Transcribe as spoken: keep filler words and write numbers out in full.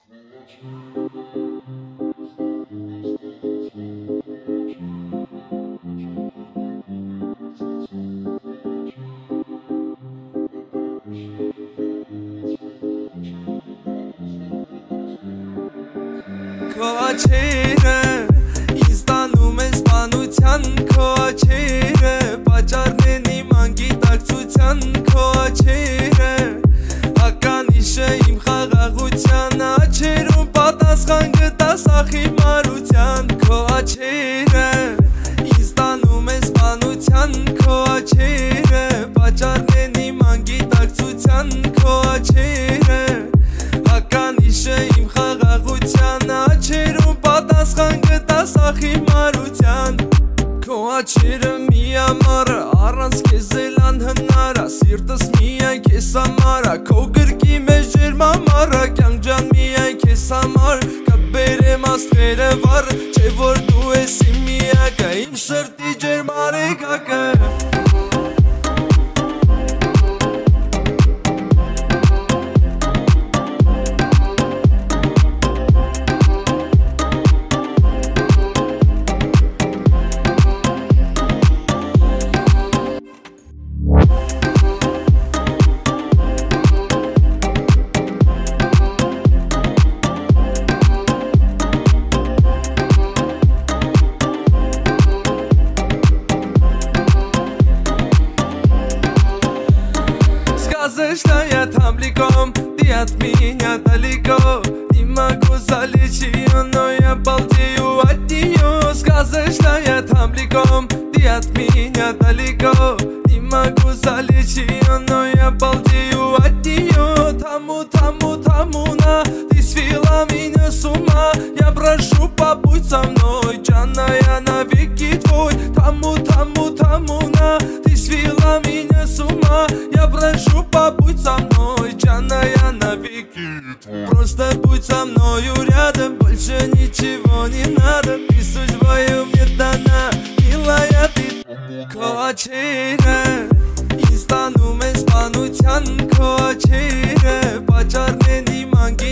Քո աչքերը ինձ տանում են սպանության, քո աչքերը պատճառն իմ անգիտակցության, քո աչքերը ականիշ է իմ խաղաղության, աչքերում պատասխան գտաս ախիմարության, քո աչքերը ինձ տանում են սպանության, քո աչքերը պատճառն իմ անգիտակցության, քո աչքերը ականիշ է իմ խաղաղության, աչքերում պատասխան գտաս ախիմարության, քո աչքերը միամառը առանց քեզ էլ անհնար ա, սիրտս միայն քեզ համար ա, քո գրկի մեջ ջերմամառ ա, կյանք ջան միայն քեզ համար, կբերեմ աստղերը վառ, չէ որ դու ես իմ միակը, իմ սրտի ջերմ արեգակը։ Сказочная там легом, ты от меня далеко, не могу залечь ее, но я балдею от нее. Сказочная там легом, ты от меня далеко, не могу залечь ее, но я балдею от нее. Тому, тому, тому на, ты свела меня с ума, я прошу, побудь со мной, Джанна, я навеки твой. Тому, тому, тому на, ты свела меня с ума, я прошу, побудь со мной, Джанна, я навеки твой. Просто будь со мною рядом, больше ничего не надо, ты судьбою мне дана, милая ты. Քո աչքերը ինձ տանում են սպանության, քո աչքերը պատճառն են իմ անգիտակցության,